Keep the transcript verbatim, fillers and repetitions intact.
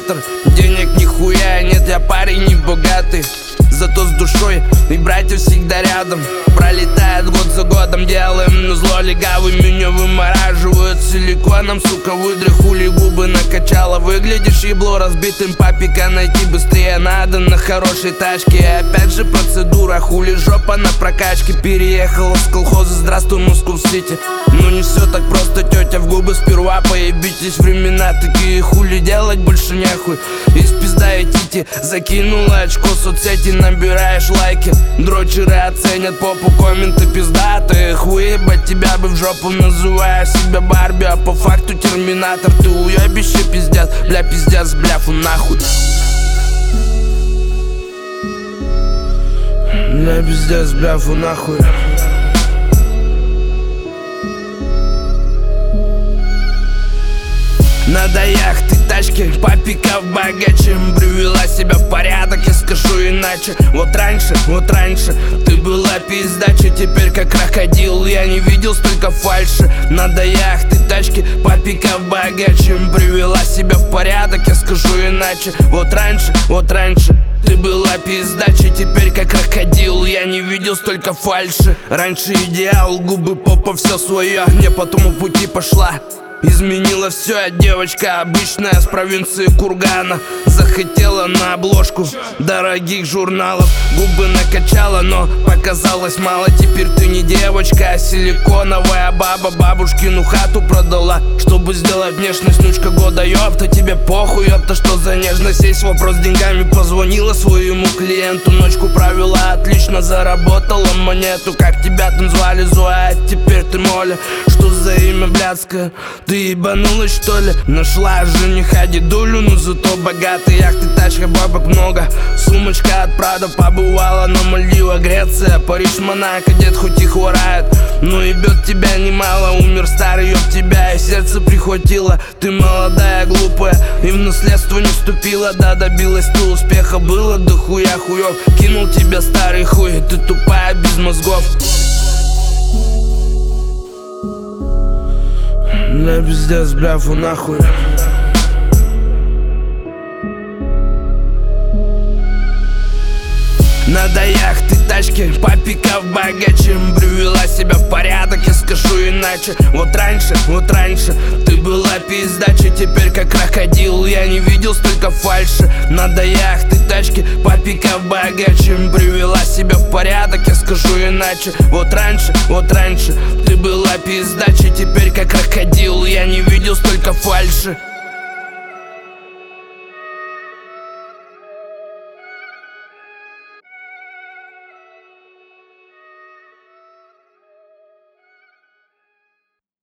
терминатор. Денег нихуя нет, я парень не богатый, зато с душой и братья всегда рядом. Пролетает год за годом, делаем на зло легавый. Меня вымораживают силиконом, сука, выдри хули губы накачала. Выглядишь ебло разбитым, папика найти быстрее надо на хорошей тачке. И опять же процедура, хули жопа на прокачке. Переехала с колхоза, здравствуй, Москва-Сити. Ну не все так просто, тетя, в губы сперва поебитесь. Времена такие, хули делать больше нехуй. Из пизда и тити, закинула очко соцсети, набираешь лайки. Дрочеры оценят попу, комменты пиздатые. Хуебать тебя бы в жопу, называя себя Барби, а по факту терминатор. Ты уебище, пиздец, бля, пиздец, бляфу нахуй. Бля, пиздец, бляфу нахуй. Надо яхты, тачки, папика богаче. Привела себя в порядок, я скажу иначе. Вот раньше, вот раньше ты была пиздача, теперь как крокодил, я не видел столько фальши. Надо яхты, тачки, папика богаче. Привела себя в порядок, я скажу иначе. Вот раньше, вот раньше ты была пиздача, теперь как крокодил, я не видел столько фальши. Раньше идеал, губы, попа, все свое, не по тому пути пошла. Изменила все, девочка обычная с провинции Кургана. Захотела на обложку дорогих журналов. Губы накачала, но показалось мало. Теперь ты не девочка, а силиконовая баба. Бабушкину хату продала, чтобы сделать внешность внучка года. Ёпта, тебе похуй, ёпта, что за нежность? Есть вопрос с деньгами, позвонила своему клиенту. Ночку провела, отлично заработала монету. Как тебя там звали, Зоя, теперь ты Моля. Что за имя блядское? Ты ебанулась, что ли? Нашла жениха дедулю, но зато богатый. Яхты, тачка, бабок много. Сумочка от Прада, побывала на Мальдивах, Греция, Париж, Монако. Дед хоть и хворает, но ебет тебя немало. Умер старый, ёб тебя, и сердце прихватило. Ты молодая, глупая, и в наследство не вступила. Да, добилась ты успеха, было да хуя хуёв. Кинул тебя старый хуй, ты тупая без мозгов. Бля, пиздец, бляфу нахуй. Надо яхты, тачки, папика богаче. Привела себя в порядок, я скажу иначе. Вот раньше, вот раньше ты была пиздача, теперь как крокодил, я не видел столько фальши. Надо яхты, тачки, папика богаче. Привела себя в порядок, я скажу иначе. Вот раньше, вот раньше ты была пиздача, теперь как крокодил, я не видел столько фальши.